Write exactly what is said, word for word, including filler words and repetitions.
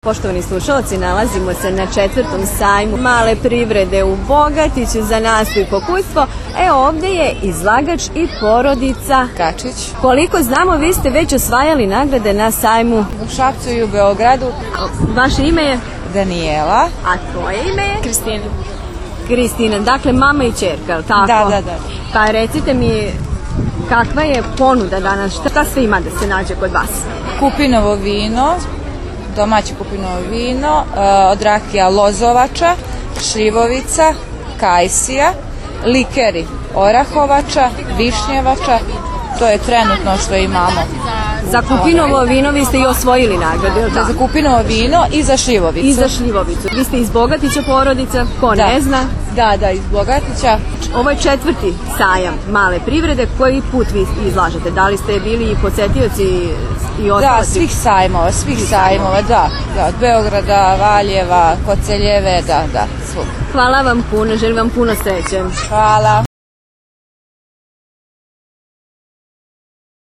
Poštovani slušalci, nalazimo se na četvrtom sajmu male privrede u Bogatiću za nastup i pokućstvo. E, ovdje je izlagač i porodica Kačić. Koliko znamo, vi ste već osvajali nagrade na sajmu U Šapcu i u Beogradu. Vaše ime je? Danijela. A tvoje ime je? Kristina. Kristina, dakle mama i ćerka, ali tako? Da, da, da. Pa recite mi, kakva je ponuda danas, šta sve ima da se nađe kod vas? Kupinovo vino, domaće kupinovo vino, od rakija lozovača, šljivovica, kajsija, likeri orahovača, višnjevača, to je trenutno što imamo. Za kupinovo vino vi ste i osvojili nagradu, je li tako? Za kupinovo vino i za šljivovicu. I za šljivovicu. Vi ste iz Bogatića porodica, ko Da. ne zna. Da, da, iz Bogatića. Ovo je četvrti sajam male privrede. Koji put vi izlažete? Da li ste bili i posetioci i ostali? Da, svih sajmova, svih sajmova, da. Da, od Beograda, Valjeva, Koceljeve, da, da, svug. Hvala vam puno, želim vam puno sreće. Hvala.